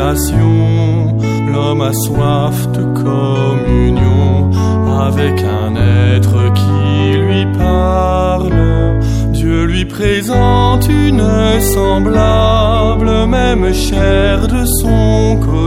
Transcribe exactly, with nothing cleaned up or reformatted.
création, l'homme a soif de communion avec un être qui lui parle. Dieu lui présente une semblable, même chair de son côté.